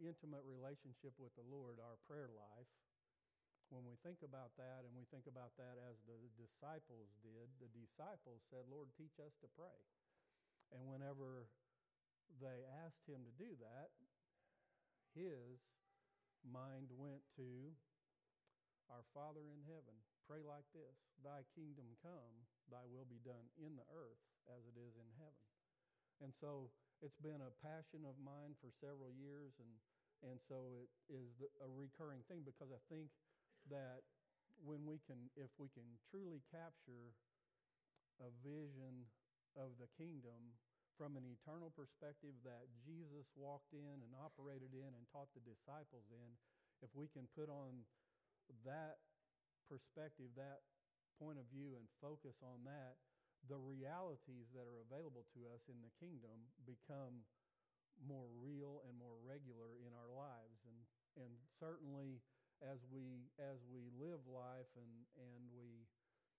intimate relationship with the Lord, our prayer life, when we think about that, and we think about that as the disciples did, the disciples said, Lord, teach us to pray. And whenever they asked him to do that, his mind went to, our Father in heaven, pray like this, thy kingdom come, thy will be done in the earth as it is in heaven. And so it's been a passion of mine for several years, and so it is a recurring thing, because I think that if we can truly capture a vision of the kingdom from an eternal perspective that Jesus walked in and operated in and taught the disciples in, if we can put on that perspective, that point of view, and focus on that, the realities that are available to us in the kingdom become more real and more regular in our lives. And certainly as we live life and we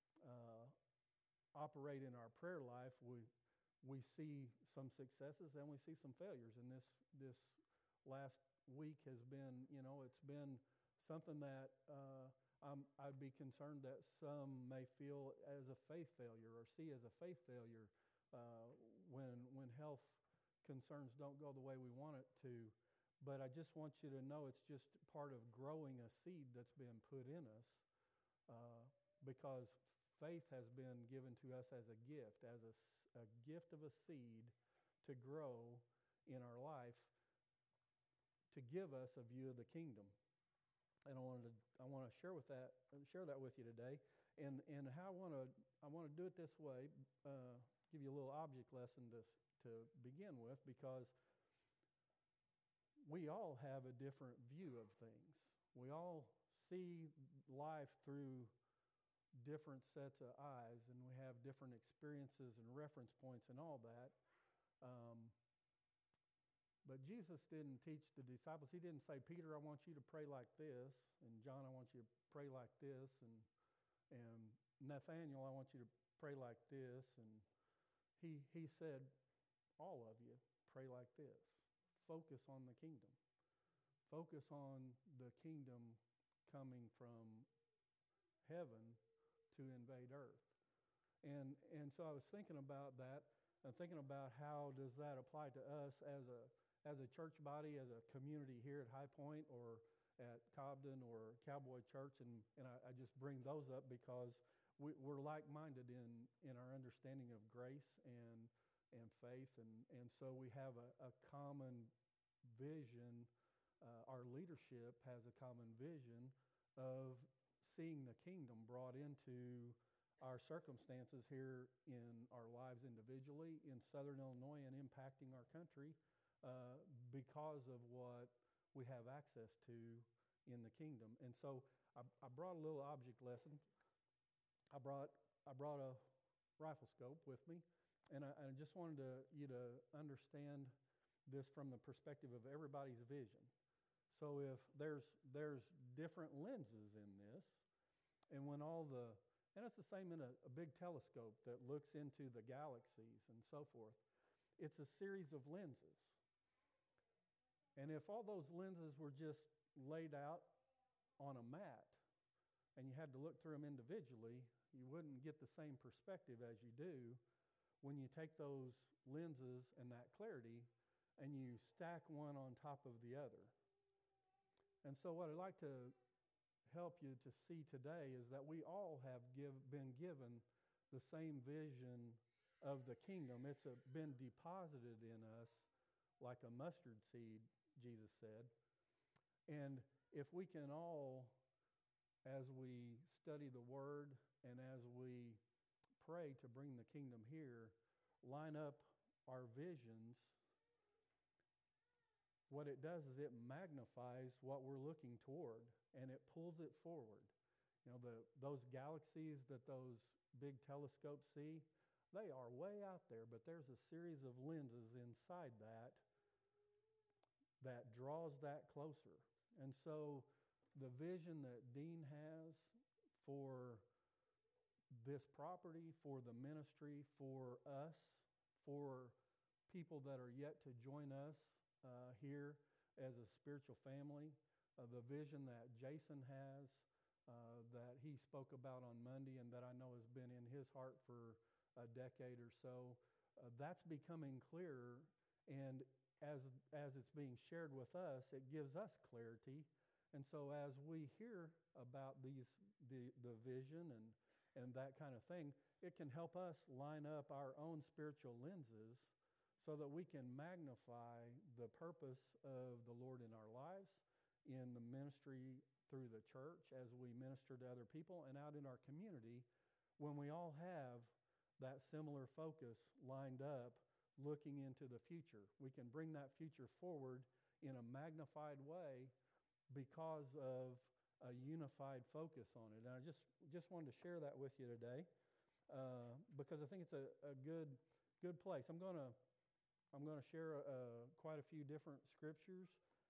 operate in our prayer life, we see some successes and we see some failures. And this last week has been, it's been something that I'd be concerned that some may feel as a faith failure or see as a faith failure when health concerns don't go the way we want it to. But I just want you to know it's just part of growing a seed that's been put in us, because faith has been given to us as a gift of a seed to grow in our life, to give us a view of the kingdom. And I want to share that with you today, and how I want to do it this way. Give you a little object lesson to begin with, because we all have a different view of things. We all see life through different sets of eyes, and we have different experiences and reference points and all that. But Jesus didn't teach the disciples. He didn't say, Peter, I want you to pray like this, and John, I want you to pray like this, and Nathaniel, I want you to pray like this. And he said, all of you, pray like this. Focus on the kingdom. Focus on the kingdom coming from heaven to invade earth. And so I was thinking about that, and thinking about how does that apply to us as a church body, as a community here at High Point or at Cobden or Cowboy Church, and I just bring those up because we're like-minded in our understanding of grace and faith, and so we have a common vision. Our leadership has a common vision of seeing the kingdom brought into our circumstances here in our lives individually in Southern Illinois and impacting our country because of what we have access to in the kingdom. And so I brought a little object lesson. I brought a rifle scope with me, and I just wanted you to understand this from the perspective of everybody's vision. So if there's different lenses in this, and and it's the same in a big telescope that looks into the galaxies and so forth. It's a series of lenses. And if all those lenses were just laid out on a mat and you had to look through them individually, you wouldn't get the same perspective as you do when you take those lenses and that clarity and you stack one on top of the other. And so what I'd like to help you to see today is that we all have been given the same vision of the kingdom. It's been deposited in us like a mustard seed, Jesus said. And if we can all, as we study the Word and as we pray to bring the kingdom here, line up our visions, what it does is it magnifies what we're looking toward, and it pulls it forward. Those galaxies that those big telescopes see, they are way out there, but there's a series of lenses inside that draws that closer. And so the vision that Dean has for this property, for the ministry, for us, for people that are yet to join us here as a spiritual family. The vision that Jason has, that he spoke about on Monday and that I know has been in his heart for a decade or so, that's becoming clearer, and as it's being shared with us, it gives us clarity. And so as we hear about the vision and that kind of thing, it can help us line up our own spiritual lenses so that we can magnify the purpose of the Lord in our lives, in the ministry through the church as we minister to other people, and out in our community when we all have that similar focus lined up looking into the future. We can bring that future forward in a magnified way because of a unified focus on it. And I just wanted to share that with you today because I think it's a good place. I'm going to share quite a few different scriptures.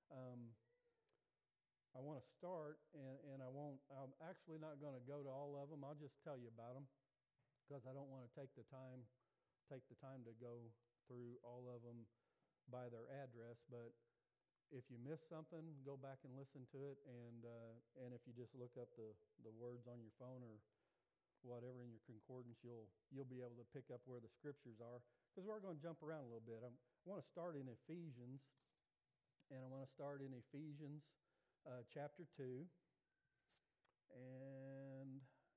I want to start, and I'm actually not going to go to all of them. I'll just tell you about them because I don't want to take the time to go through all of them by their address. But if you miss something, go back and listen to it, and if you just look up the words on your phone or whatever in your concordance, you'll be able to pick up where the scriptures are, because we're going to jump around a little bit. I want to start in Ephesians, and I want to start in Ephesians chapter 2, and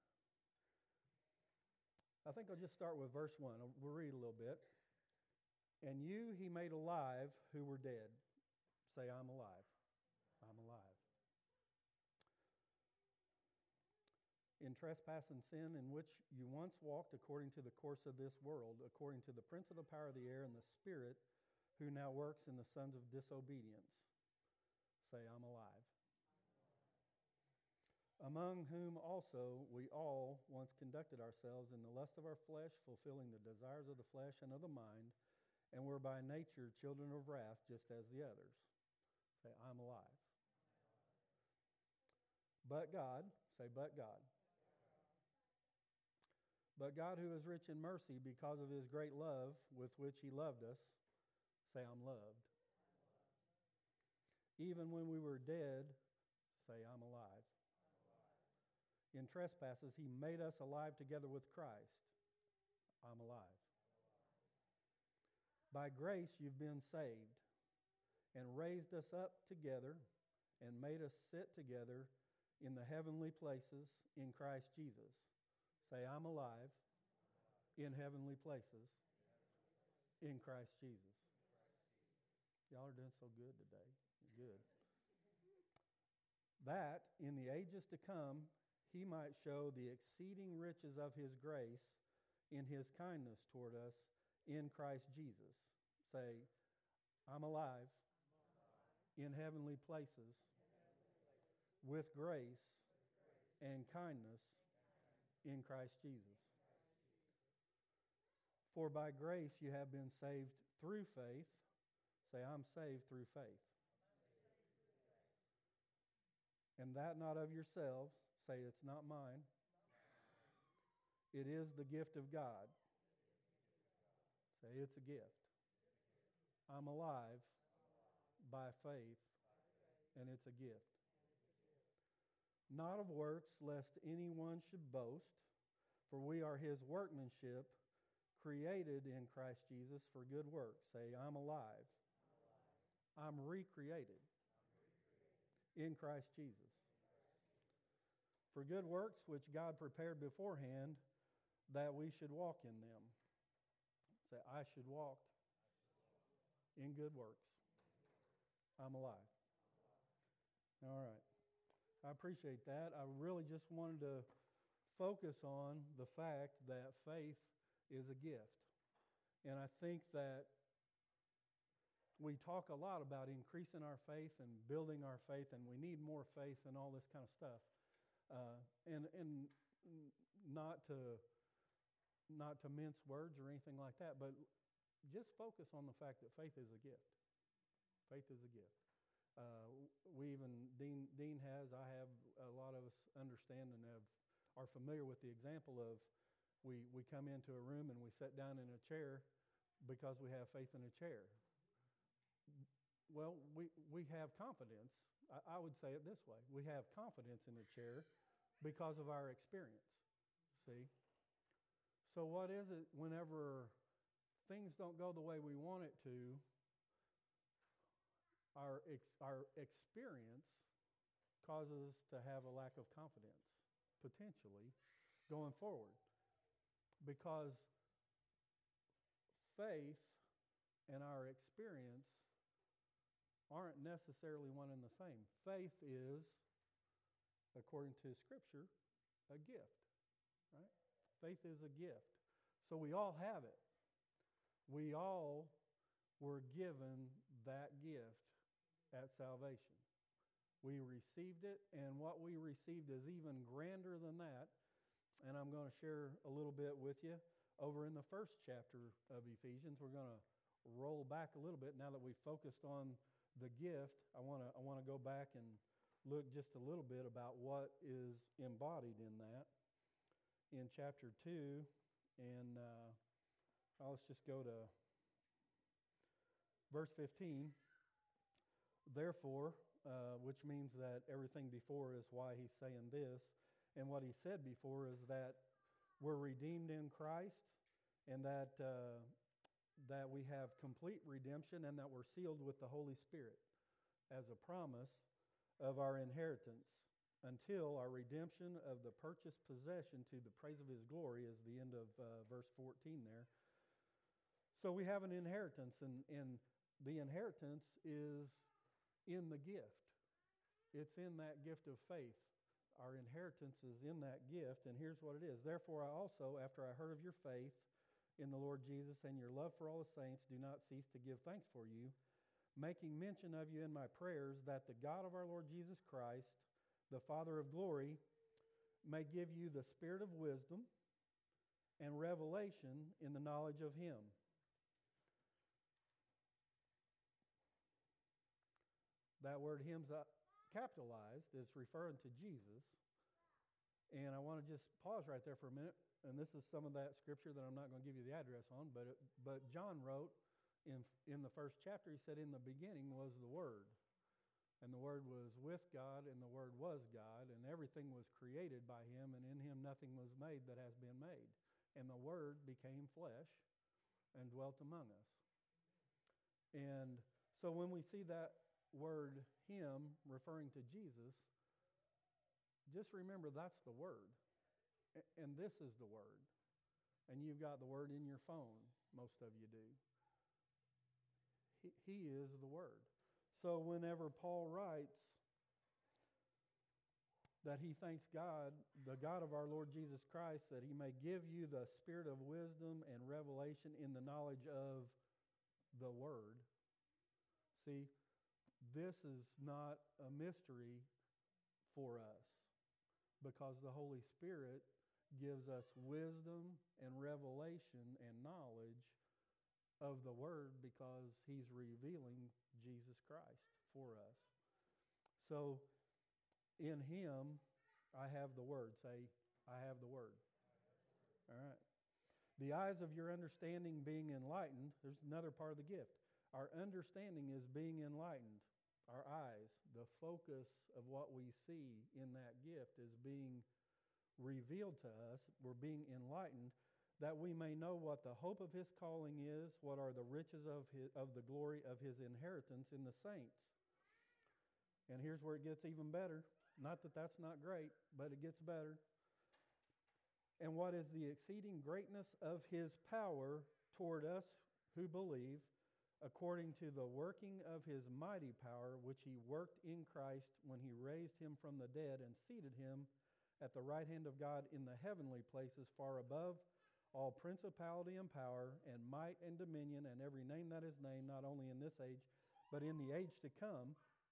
I think I'll just start with verse 1. We'll read a little bit. And you he made alive who were dead. Say, I'm alive. I'm alive. In trespass and sin in which you once walked according to the course of this world, according to the prince of the power of the air and the spirit who now works in the sons of disobedience. Say, I'm alive. Among whom also we all once conducted ourselves in the lust of our flesh, fulfilling the desires of the flesh and of the mind, and were by nature children of wrath, just as the others. Say, I'm alive. But God, say, but God. But God, who is rich in mercy, because of his great love with which he loved us, say, I'm loved. Even when we were dead, say, I'm alive. In trespasses, he made us alive together with Christ. I'm alive. By grace you've been saved, and raised us up together, and made us sit together in the heavenly places in Christ Jesus. Say, I'm alive in heavenly places in Christ Jesus. Y'all are doing so good today. Good. That in the ages to come, he might show the exceeding riches of his grace in his kindness toward us in Christ Jesus. Say, I'm alive in heavenly places with grace and kindness in Christ Jesus. For by grace you have been saved through faith. Say, I'm saved through faith. And that not of yourselves. Say, it's not mine. It is the gift of God. Say, it's a gift. I'm alive by faith, and it's a gift. Not of works, lest anyone should boast, for we are his workmanship, created in Christ Jesus for good works. Say, I'm alive. I'm recreated in Christ Jesus. For good works which God prepared beforehand that we should walk in them. Say, I should walk in good works. I'm alive. All right. I appreciate that. I really just wanted to focus on the fact that faith is a gift. And I think that we talk a lot about increasing our faith and building our faith, and we need more faith and all this kind of stuff. And not to mince words or anything like that, but just focus on the fact that faith is a gift. Faith is a gift. We even, Dean has, I have, a lot of us understand and are familiar with the example of we come into a room and we sit down in a chair because we have faith in a chair. we have confidence. I would say it this way. We have confidence in the chair because of our experience. See? So what is it whenever things don't go the way we want it to, our experience causes us to have a lack of confidence, potentially, going forward. Because faith and our experience aren't necessarily one and the same. Faith is, according to Scripture, a gift, right? Faith is a gift. So we all have it. We all were given that gift at salvation. We received it, and what we received is even grander than that. And I'm going to share a little bit with you. Over in the first chapter of Ephesians, we're going to roll back a little bit. Now that we've focused on the gift, I want to go back and look just a little bit about what is embodied in that. In chapter 2, and let's just go to verse 15. Therefore, which means that everything before is why he's saying this. And what he said before is that we're redeemed in Christ, and that we have complete redemption, and that we're sealed with the Holy Spirit as a promise of our inheritance until our redemption of the purchased possession to the praise of his glory, is the end of verse 14 there. So we have an inheritance, and the inheritance is in the gift. It's in that gift of faith. Our inheritance is in that gift, and here's what it is. Therefore, I also, after I heard of your faith in the Lord Jesus and your love for all the saints, do not cease to give thanks for you, making mention of you in my prayers, that the God of our Lord Jesus Christ, the Father of glory, may give you the spirit of wisdom and revelation in the knowledge of him. That word him's capitalized is referring to Jesus. And I want to just pause right there for a minute. And this is some of that scripture that I'm not going to give you the address on. But John wrote in the first chapter, he said, in the beginning was the Word. And the Word was with God, and the Word was God. And everything was created by him, and in him nothing was made that has been made. And the Word became flesh and dwelt among us. And so when we see that word him referring to Jesus, just remember that's the Word. And this is the Word. And you've got the Word in your phone, most of you do. He is the Word. So whenever Paul writes that he thanks God, the God of our Lord Jesus Christ, that he may give you the spirit of wisdom and revelation in the knowledge of the Word. See, this is not a mystery for us, because the Holy Spirit gives us wisdom and revelation and knowledge of the Word, because he's revealing Jesus Christ for us. So in him I have the Word. Say, I have the Word. All right. The eyes of your understanding being enlightened. There's another part of the gift. Our understanding is being enlightened. Our eyes, the focus of what we see in that gift, is being revealed to us. We're being enlightened, that we may know what the hope of his calling is, what are the riches of the glory of his inheritance in the saints. And here's where it gets even better. Not that that's not great, but it gets better. And what is the exceeding greatness of his power toward us who believe, according to the working of his mighty power, which he worked in Christ when he raised him from the dead and seated him at the right hand of God in the heavenly places, far above all principality and power and might and dominion and every name that is named, not only in this age, but in the age to come.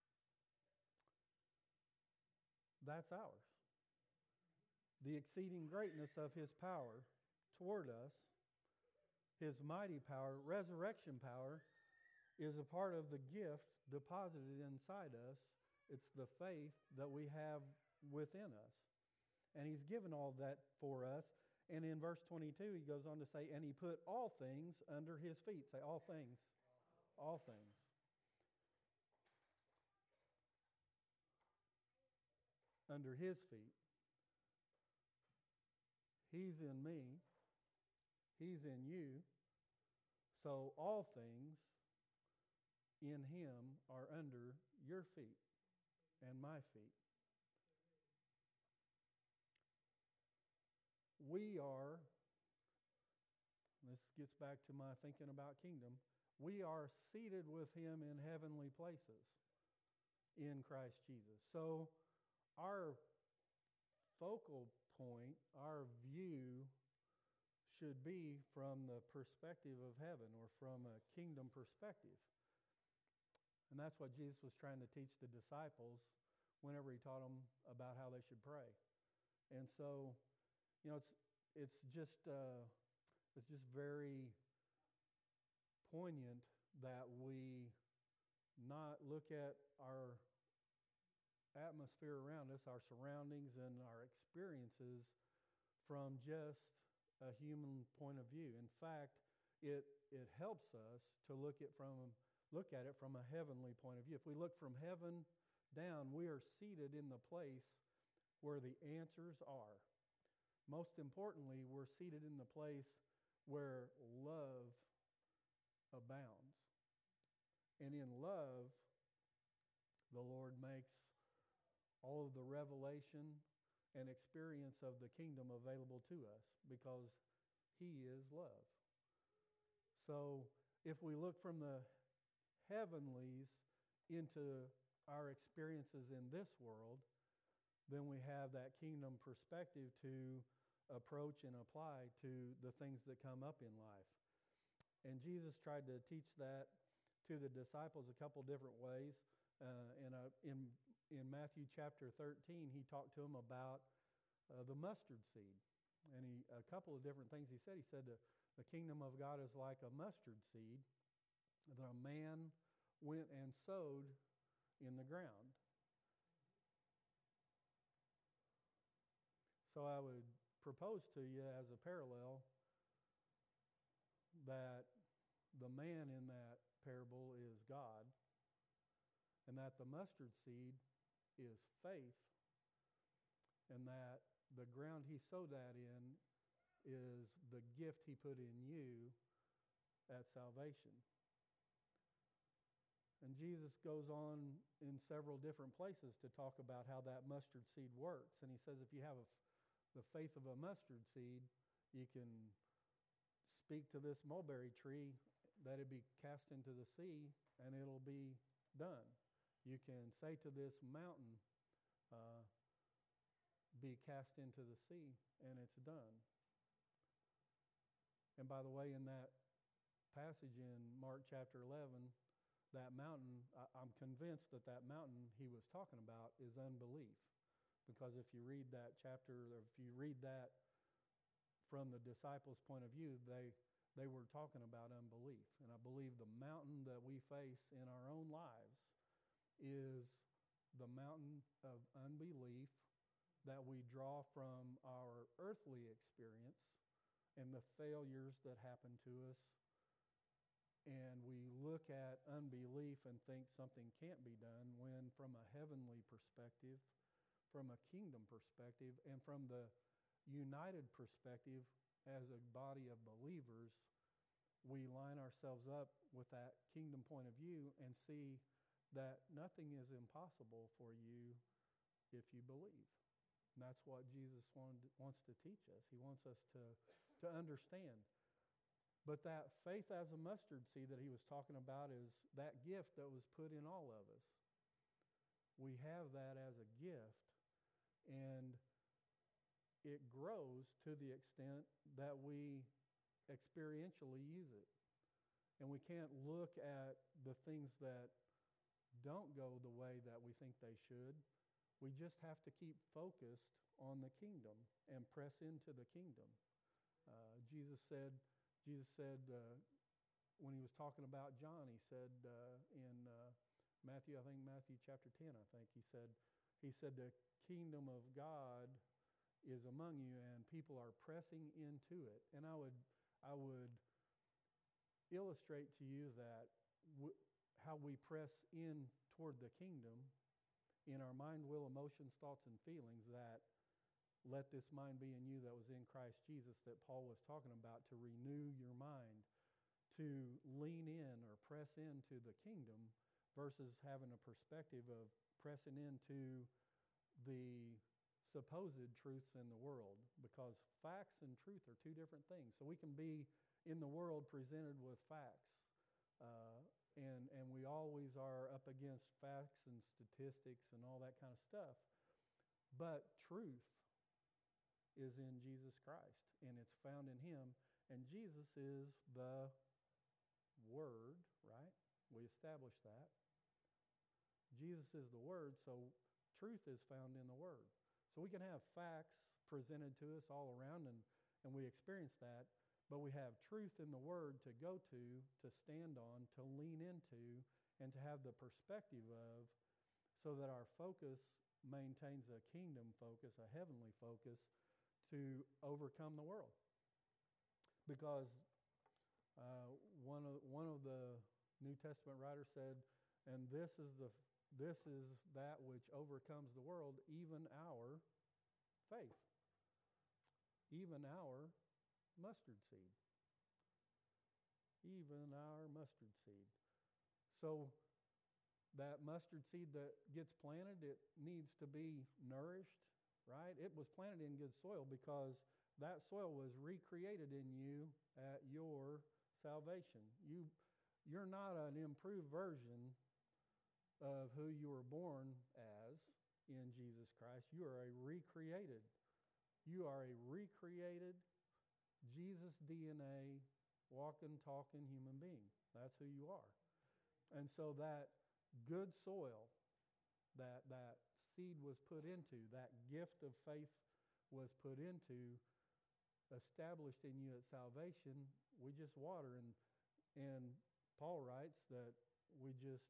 That's ours. The exceeding greatness of his power toward us, his mighty power, resurrection power, is a part of the gift deposited inside us. It's the faith that we have within us. And he's given all that for us. And in verse 22, he goes on to say, and he put all things under his feet. Say, all things. All things. under his feet. He's in me. He's in you. So all things in him are under your feet and my feet. We are, this gets back to my thinking about kingdom, we are seated with him in heavenly places in Christ Jesus. So our focal point, our view should be from the perspective of heaven or from a kingdom perspective. And that's what Jesus was trying to teach the disciples whenever he taught them about how they should pray. And so, it's just very poignant that we not look at our atmosphere around us, our surroundings and our experiences from just a human point of view. In fact, it helps us to look at it from a heavenly point of view. If we look from heaven down, we are seated in the place where the answers are. Most importantly, we're seated in the place where love abounds. And in love, the Lord makes all of the revelation and experience of the kingdom available to us because he is love. So if we look from the heavenlies into our experiences in this world, then we have that kingdom perspective to approach and apply to the things that come up in life. And Jesus tried to teach that to the disciples a couple different ways. In Matthew chapter 13, he talked to them about the mustard seed. And a couple of different things he said. He said the kingdom of God is like a mustard seed that a man went and sowed in the ground. So I would propose to you as a parallel that the man in that parable is God, and that the mustard seed is faith, and that the ground he sowed that in is the gift he put in you at salvation. And Jesus goes on in several different places to talk about how that mustard seed works. And he says if you have the faith of a mustard seed, you can speak to this mulberry tree that it be cast into the sea and it'll be done. You can say to this mountain, be cast into the sea, and it's done. And by the way, in that passage in Mark chapter 11, that mountain, I'm convinced that mountain he was talking about is unbelief. Because if you read that chapter, or if you read that from the disciples' point of view, they were talking about unbelief. And I believe the mountain that we face in our own lives is the mountain of unbelief that we draw from our earthly experience and the failures that happen to us. And we look at unbelief and think something can't be done, when from a heavenly perspective, from a kingdom perspective, and from the united perspective as a body of believers, we line ourselves up with that kingdom point of view and see that nothing is impossible for you if you believe. And that's what Jesus wants to teach us. He wants us to understand. But that faith as a mustard seed that he was talking about is that gift that was put in all of us. We have that as a gift, and it grows to the extent that we experientially use it. And we can't look at the things that don't go the way that we think they should. We just have to keep focused on the kingdom and press into the kingdom. Jesus said when he was talking about John, he said in Matthew chapter 10, I think, he said the kingdom of God is among you and people are pressing into it. And I would illustrate to you that how we press in toward the kingdom in our our mind, will, emotions, thoughts, and feelings, that let this mind be in you that was in Christ Jesus that Paul was talking about, to renew your mind, to lean in or press into the kingdom versus having a perspective of pressing into the supposed truths in the world, because facts and truth are two different things. So we can be in the world presented with facts, and we always are up against facts and statistics and all that kind of stuff. But truth is in Jesus Christ, and it's found in him, and Jesus is the Word, right? We established that. Jesus is the Word, so truth is found in the Word. So we can have facts presented to us all around, and we experience that, but we have truth in the Word to go to stand on, to lean into, and to have the perspective of, so that our focus maintains a kingdom focus, a heavenly focus, to overcome the world. Because one of the New Testament writers said, and this is that which overcomes the world, even our faith, even our mustard seed, even our mustard seed. So that mustard seed that gets planted, it needs to be nourished, right? It was planted in good soil because that soil was recreated in you at your salvation. You're not an improved version of who you were born as in Jesus Christ. You are a recreated Jesus DNA, walking, talking human being. That's who you are. And so that good soil that seed was put into, that gift of faith was put into, established in you at salvation, we just water. And Paul writes that we just,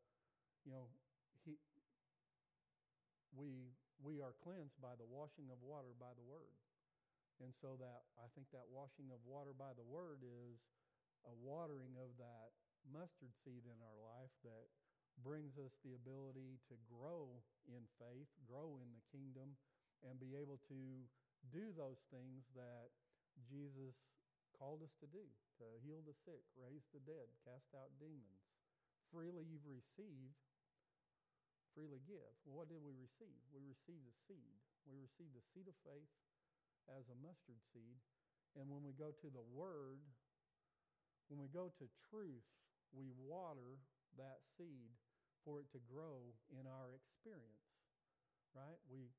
we are cleansed by the washing of water by the Word. And so that I think that washing of water by the Word is a watering of that mustard seed in our life that brings us the ability to grow in faith, grow in the kingdom, and be able to do those things that Jesus called us to do, to heal the sick, raise the dead, cast out demons. Freely you've received, freely give. Well, what did we receive? We received a seed. We received a seed of faith as a mustard seed. And when we go to the Word, when we go to truth, we water that seed for it to grow in our experience, right? We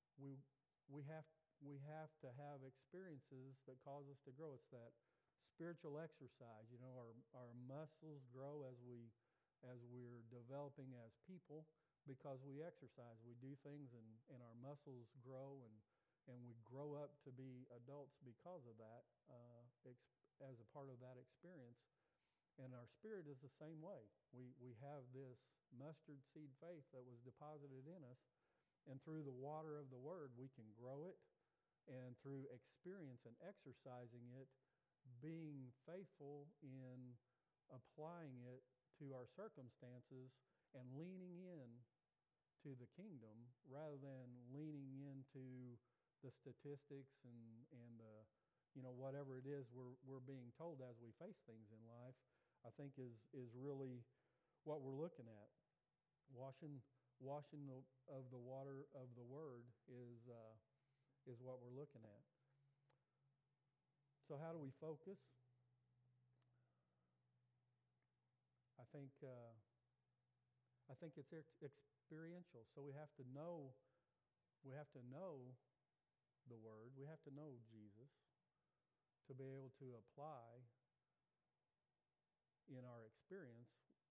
have to have experiences that cause us to grow. It's that spiritual exercise. You know, our muscles grow as we're developing as people because we exercise. We do things and our muscles grow and we grow up to be adults because of that, as a part of that experience. And our spirit is the same way. We have this mustard seed faith that was deposited in us, and through the water of the Word, we can grow it, and through experience and exercising it, being faithful in applying it to our circumstances and leaning in to the kingdom rather than leaning into the statistics and whatever it is we're being told as we face things in life, I think is really what we're looking at. Washing of the water of the Word is what we're looking at. So how do we focus? I think it's experiential. So we have to know the Word. We have to know Jesus to be able to apply in our experience,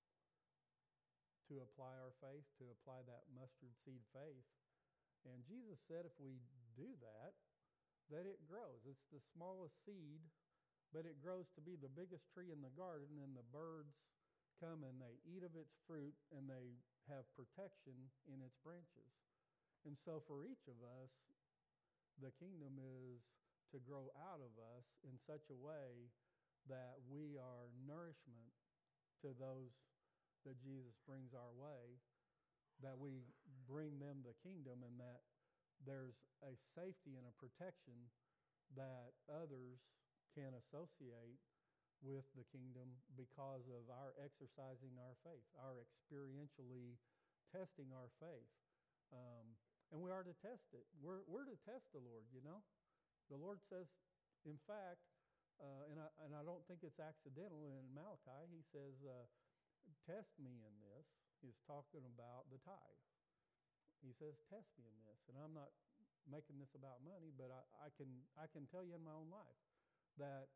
to apply our faith, to apply that mustard seed faith. And Jesus said if we do that it grows. It's the smallest seed, but it grows to be the biggest tree in the garden, and the birds come and they eat of its fruit, and they have protection in its branches. And so for each of us, the kingdom is to grow out of us in such a way that we are nourishment to those that Jesus brings our way, that we bring them the kingdom, and that there's a safety and a protection that others can associate with the kingdom because of our exercising our faith, our experientially testing our faith. And we are to test it. We're to test the Lord, you know. The Lord says, in fact, and I don't think it's accidental in Malachi, he says, test me in this. He's talking about the tithe. He says, test me in this. And I'm not making this about money, but I can tell you in my own life that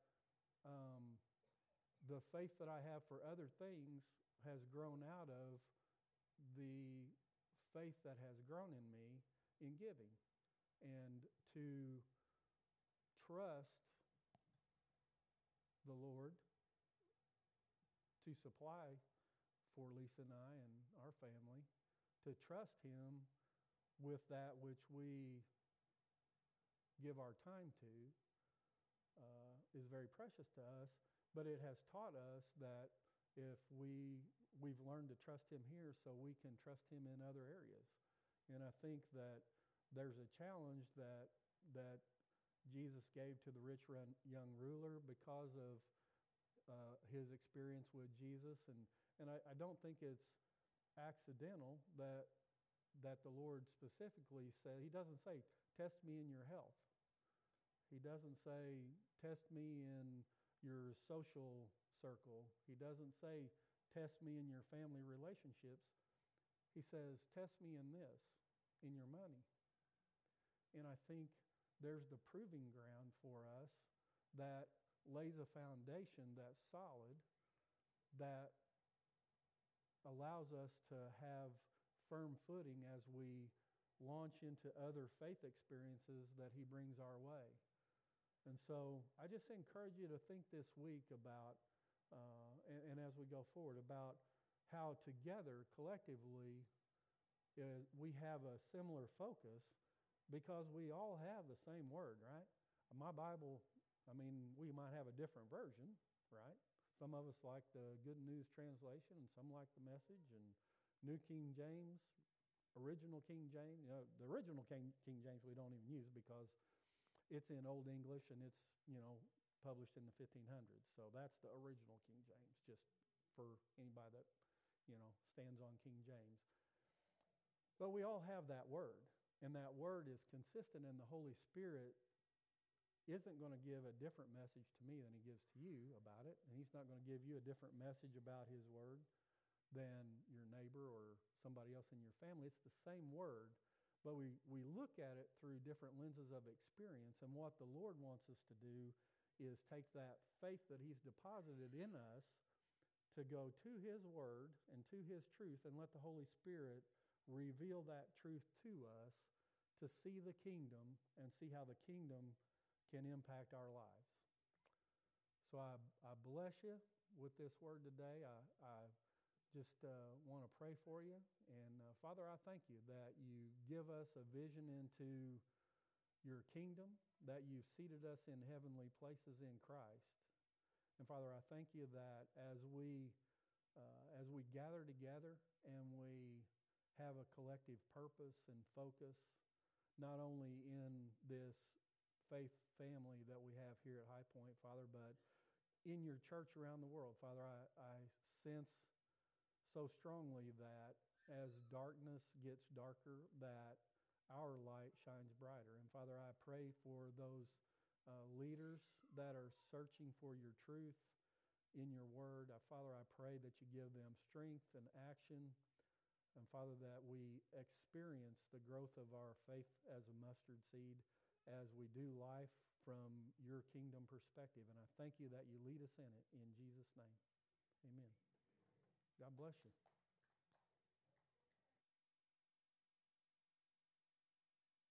the faith that I have for other things has grown out of the faith that has grown in me in giving. And to trust the Lord to supply for Lisa and I and our family, to trust Him with that which we give our time to, is very precious to us. But it has taught us that if we've learned to trust Him here, so we can trust Him in other areas. And I think that there's a challenge that Jesus gave to the rich young ruler because of his experience with Jesus. And I don't think it's accidental that the Lord specifically said, He doesn't say, test me in your health. He doesn't say, test me in your social circle. He doesn't say, test me in your family relationships. He says, test me in this, in your money. And I think there's the proving ground for us that lays a foundation that's solid, that allows us to have firm footing as we launch into other faith experiences that He brings our way. And so I just encourage you to think this week about, and as we go forward, about how together, collectively, we have a similar focus because we all have the same word, right? My Bible, I mean, we might have a different version, right? Some of us like the Good News translation, and some like the Message, and New King James, original King James. You know, the original King James we don't even use because it's in Old English and it's, published in the 1500s. So that's the original King James, just for anybody that, stands on King James. But we all have that word, and that word is consistent, and the Holy Spirit isn't going to give a different message to me than He gives to you about it, and He's not going to give you a different message about His word than your neighbor or somebody else in your family. It's the same word, but we look at it through different lenses of experience, and what the Lord wants us to do is take that faith that He's deposited in us to go to His word and to His truth, and let the Holy Spirit reveal that truth to us to see the kingdom and see how the kingdom can impact our lives. So I bless you with this word today. I just want to pray for you. And Father, I thank you that you give us a vision into your kingdom, that you've seated us in heavenly places in Christ. And Father, I thank you that as we gather together and we have a collective purpose and focus, not only in this faith family that we have here at High Point, Father, but in your church around the world. Father, I sense so strongly that as darkness gets darker, that our light shines brighter. And Father, I pray for those leaders that are searching for your truth in your word. Father, I pray that you give them strength and action. And Father, that we experience the growth of our faith as a mustard seed as we do life from your kingdom perspective. And I thank you that you lead us in it. In Jesus' name, amen. God bless you.